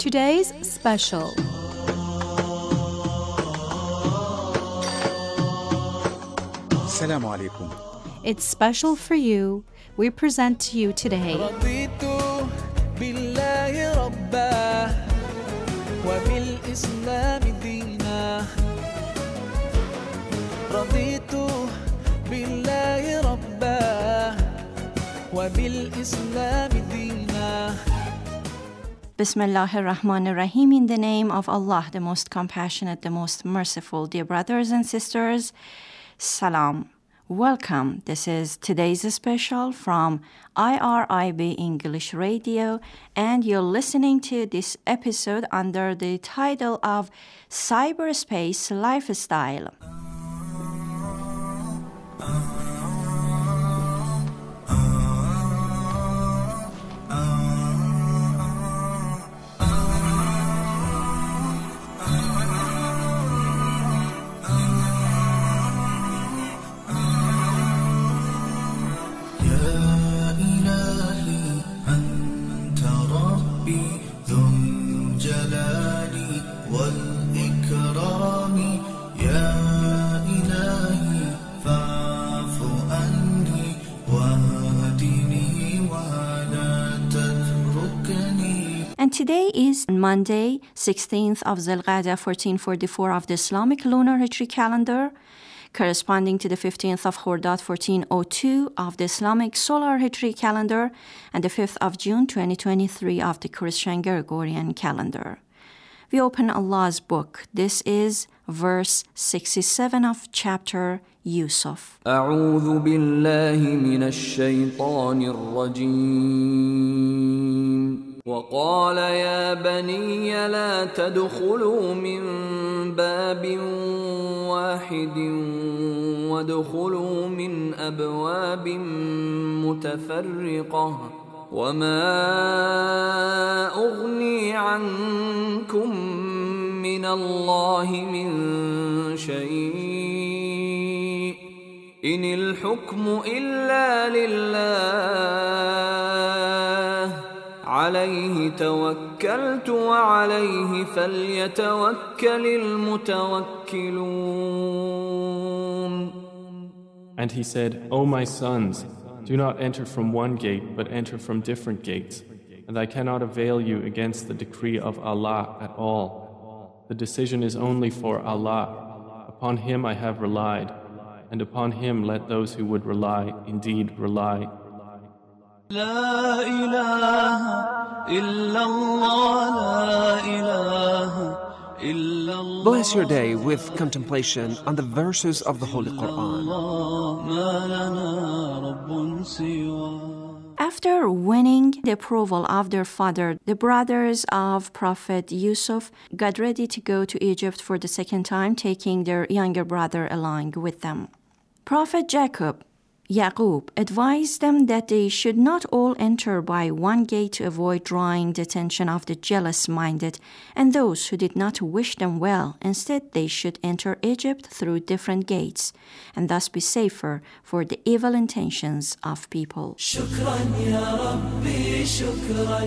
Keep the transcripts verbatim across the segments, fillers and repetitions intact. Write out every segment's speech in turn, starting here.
Today's special. Assalamu alaikum. It's special for you. We present to you today رضيت بالله ربا وبالإسلام دينا رضيت بالله ربا وبالإسلام دينا Bismillahir Rahmanir Rahim. In the name of Allah, the most compassionate, the most merciful. Dear brothers and sisters, Salam. Welcome. This is today's special from I R I B English Radio, and you're listening to this episode under the title of Cyberspace Lifestyle. And today is Monday, sixteenth of Zulqa'dah, fourteen forty-four of the Islamic lunar Hijri calendar, corresponding to the fifteenth of Khordad, fourteen oh two of the Islamic solar Hijri calendar, and the fifth of June, twenty twenty-three of the Christian Gregorian calendar. We open Allah's book. This is verse sixty-seven of chapter Yusuf. أعوذ بالله من الشيطان الرجيم وقال يا بني لا تدخلوا من باب واحد وادخلوا من أبواب متفرقة وما أغني عنكم من الله من شيء إن الحكم إلا لله عليه توكلت وعليه فليتوكل المتوكلون. And he said, O my sons, do not enter from one gate, but enter from different gates. And I cannot avail you against the decree of Allah at all. The decision is only for Allah. Upon Him I have relied, and upon Him let those who would rely indeed rely. لا إله إلا الله لا إله إلا الله. Bless your day with contemplation on the verses of the Holy Quran. ما لنا رب سواه. After winning the approval of their father, the brothers of Prophet Yusuf got ready to go to Egypt for the second time, taking their younger brother along with them. Prophet Jacob, Yaqub, advised them that they should not all enter by one gate to avoid drawing the attention of the jealous-minded and those who did not wish them well. Instead, they should enter Egypt through different gates and thus be safer for the evil intentions of people. شكرا يا ربي شكرا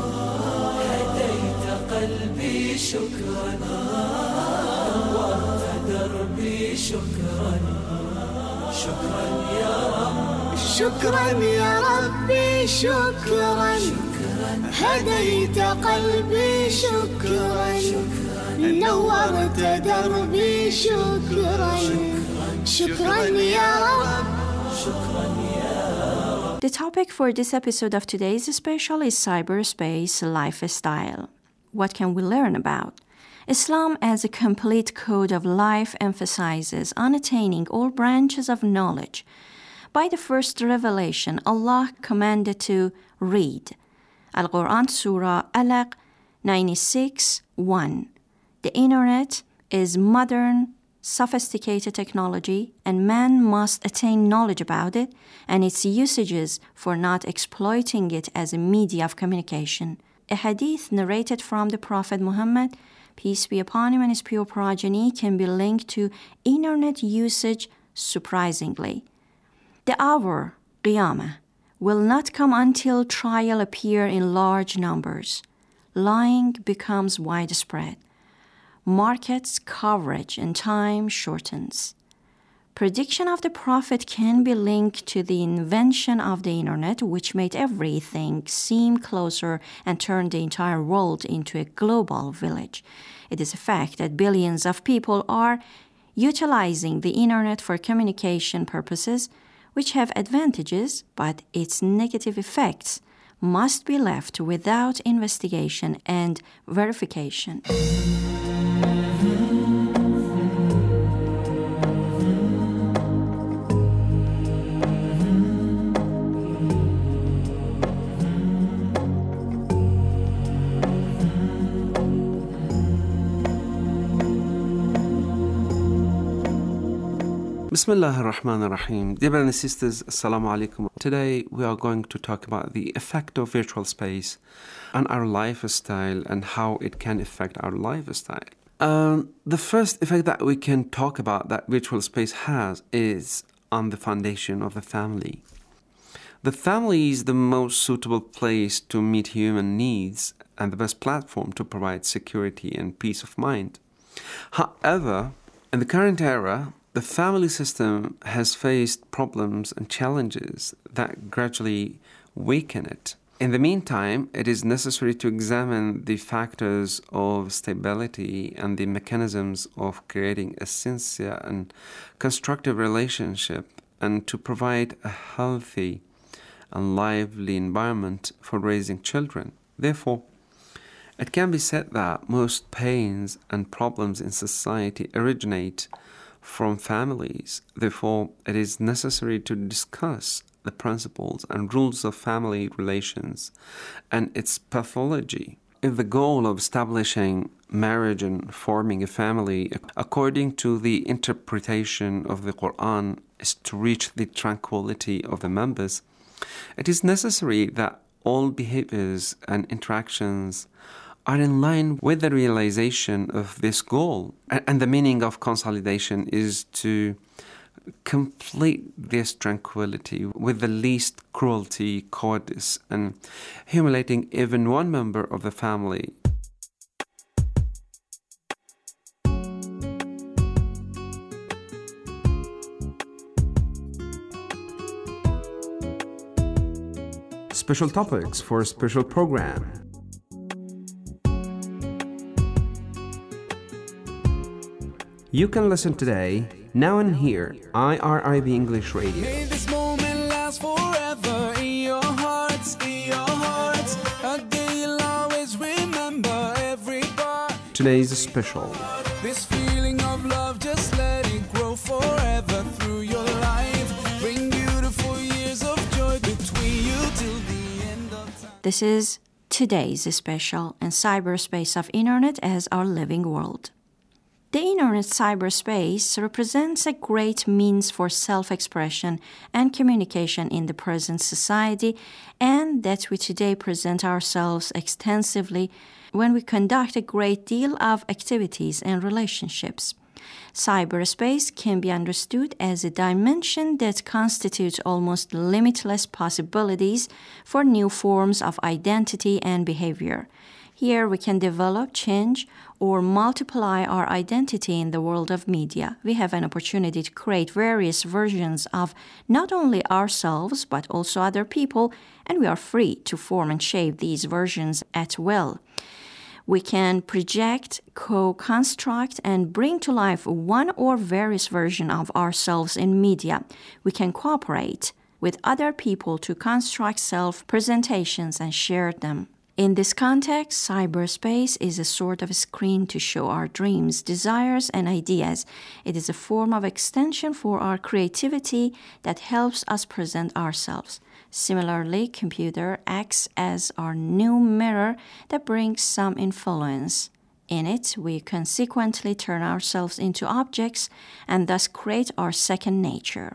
هديت قلبي شكرا نورت دربي شكرا شكرا يا رب شكرا يا ربي شكرا هديت قلبي شكرا نورت دربي شكرا شكرا يا رب شكرا يا رب. The topic for this episode of today's special is cyberspace lifestyle. What can we learn about? Islam as a complete code of life emphasizes on attaining all branches of knowledge. By the first revelation, Allah commanded to read. Al-Quran Surah Alaq ninety-six one. The internet is modern, sophisticated technology, and man must attain knowledge about it and its usages for not exploiting it as a media of communication. A hadith narrated from the Prophet Muhammad, peace be upon him and his pure progeny, can be linked to internet usage surprisingly. The hour, Qiyamah, will not come until trial appear in large numbers. lying becomes widespread. Markets coverage and time shortens. Prediction of the prophet can be linked to the invention of the internet, which made everything seem closer and turned the entire world into a global village. It is a fact that billions of people are utilizing the internet for communication purposes, which have advantages, but its negative effects must be left without investigation and verification. Bismillah ar-Rahman ar-Rahim. Dear brothers and sisters, Assalamu alaikum. Today we are going to talk about the effect of virtual space on our lifestyle and how it can affect our lifestyle. Um, the first effect that we can talk about that virtual space has is on the foundation of the family. The family is the most suitable place to meet human needs and the best platform to provide security and peace of mind. However, in the current era, the family system has faced problems and challenges that gradually weaken it. In the meantime, it is necessary to examine the factors of stability and the mechanisms of creating a sincere and constructive relationship and to provide a healthy and lively environment for raising children. Therefore, it can be said that most pains and problems in society originate from families. Therefore, it is necessary to discuss the principles and rules of family relations and its pathology. If the goal of establishing marriage and forming a family, according to the interpretation of the Quran, is to reach the tranquility of the members, it is necessary that all behaviors and interactions are in line with the realization of this goal. And the meaning of consolidation is to complete this tranquility with the least cruelty, cowardice, and humiliating even one member of the family. Special topics for a special program. You can listen today, now and here, I R I B English Radio. May this moment last forever in your hearts, in your hearts. A day you'll always remember every part. Today's special. This feeling of love, just let it grow forever through your life. Bring beautiful years of joy between you till the end of time. This is today's special in cyberspace of internet as our living world. The internet cyberspace represents a great means for self-expression and communication in the present society, and that we today present ourselves extensively when we conduct a great deal of activities and relationships. Cyberspace can be understood as a dimension that constitutes almost limitless possibilities for new forms of identity and behavior. Here we can develop, change, or multiply our identity in the world of media. We have an opportunity to create various versions of not only ourselves, but also other people, and we are free to form and shape these versions at will. We can project, co-construct, and bring to life one or various versions of ourselves in media. We can cooperate with other people to construct self-presentations and share them. In this context, cyberspace is a sort of a screen to show our dreams, desires, and ideas. It is a form of extension for our creativity that helps us present ourselves. Similarly, computer acts as our new mirror that brings some influence. In it, we consequently turn ourselves into objects and thus create our second nature.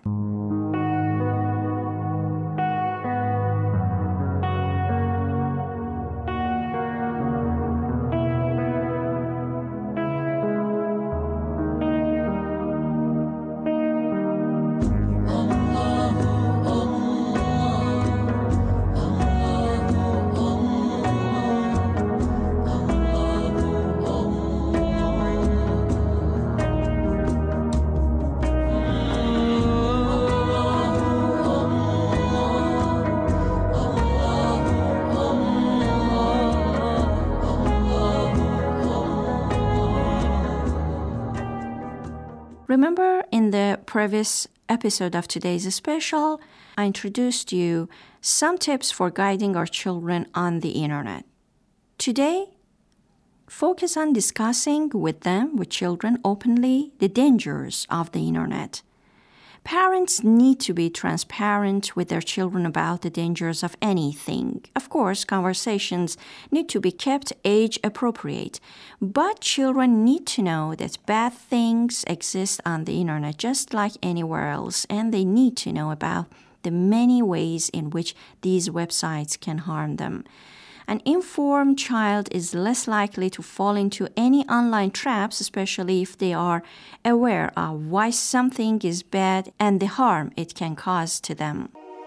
Remember in the previous episode of today's special, I introduced you some tips for guiding our children on the internet. Today, focus on discussing with them, with children, openly the dangers of the internet. Parents need to be transparent with their children about the dangers of anything. Of course, conversations need to be kept age appropriate, but children need to know that bad things exist on the internet just like anywhere else, and they need to know about the many ways in which these websites can harm them. An informed child is less likely to fall into any online traps, especially if they are aware of why something is bad and the harm it can cause to them.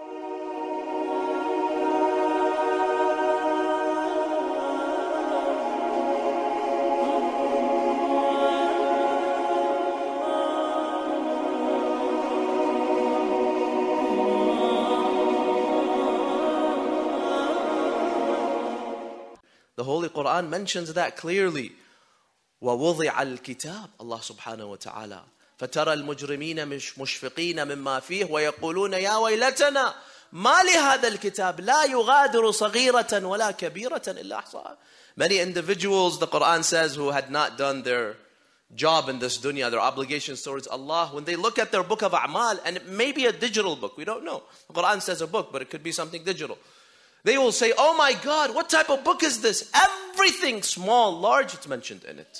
The Holy Quran mentions that clearly. وَوُضِعَ الْكِتَابِ Allah subhanahu wa ta'ala فَتَرَى الْمُجْرِمِينَ مُشْفِقِينَ مِمَّا فِيهِ وَيَقُولُونَ يَا وَيْلَتَنَا مَا لِهَذَا الْكِتَابِ لَا يُغَادِرُ صَغِيرَةً وَلَا كَبِيرَةً إِلَّا أَحْصَاهَا. Many individuals, the Quran says, who had not done their job in this dunya, their obligations towards Allah, when they look at their book of a'mal, and it may be a digital book, we don't know. The Quran says a book, but it could be something digital. They will say, oh my God, what type of book is this? Everything, small, large, it's mentioned in it.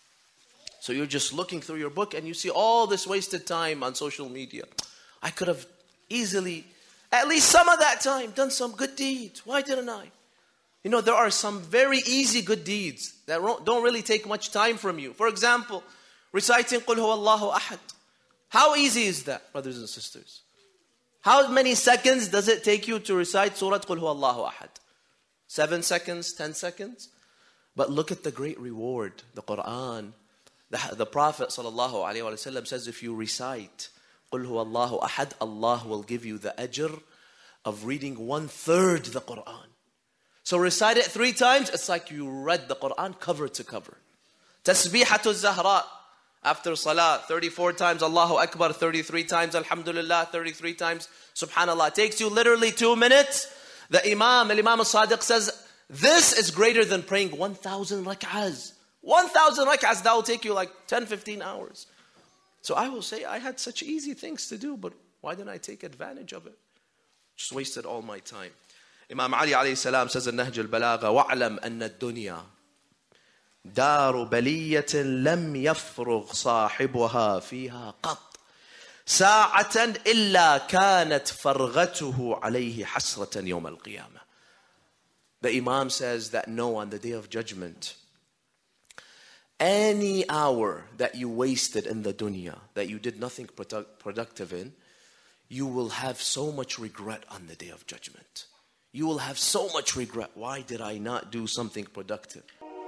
So you're just looking through your book and you see all this wasted time on social media. I could have easily, at least some of that time, done some good deeds. Why didn't I? You know, there are some very easy good deeds that don't really take much time from you. For example, reciting قُلْ هُوَ اللَّهُ أَحَدٌ. How easy is that, brothers and sisters? How many seconds does it take you to recite Surah Qul Huwa Allahu Ahad? Seven seconds, ten seconds? But look at the great reward. The Quran, the, the Prophet sallallahu alaihi wasallam says, if you recite Qul Huwa Allahu Ahad, Allah will give you the ajr of reading one third the Quran. So recite it three times, it's like you read the Quran cover to cover. Tasbihatul Zahra. After salah, thirty-four times Allahu Akbar, thirty-three times Alhamdulillah, thirty-three times Subhanallah. It takes you literally two minutes. The Imam, Imam al-Sadiq says, this is greater than praying one thousand rak'ahs. one thousand rak'ahs, that will take you like ten, fifteen hours. So I will say, I had such easy things to do, but why didn't I take advantage of it? Just wasted all my time. Imam Ali alayhi salam says in Nahj al-Balagha, وَعْلَمْ أَنَّ الدُّنْيَا دار بلية لم يفرغ صاحبها فيها قط ساعة إلا كانت فرغته عليه حسرة يوم القيامة. The Imam says that no, on the day of judgment, any hour that you wasted in the dunya, that you did nothing product, productive in, you will have so much regret on the day of judgment. You will have so much regret. Why did I not do something productive?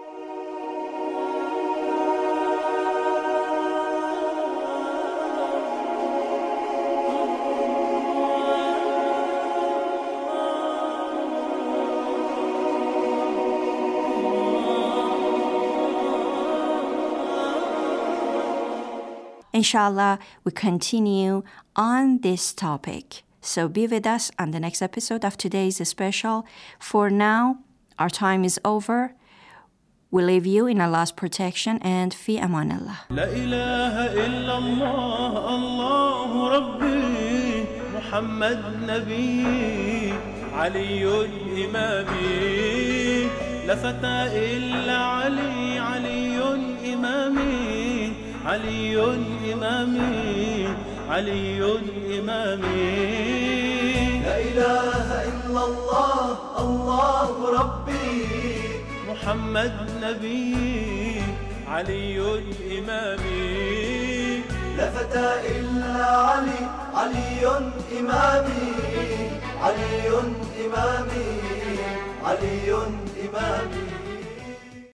Inshallah, we continue on this topic. So be with us on the next episode of today's special. For now, our time is over. We leave you in Allah's protection and fi amanillah. La ilaha illallah, Allahu Rabbi, Muhammad Nabi, Aliyun Imami, La fata illa Ali, Aliyun Imami. علي إمامي علي إمامي لا إله إلا الله الله ربي محمد نبي علي إمامي لا فتى إلا علي علي إمامي علي إمامي علي إمامي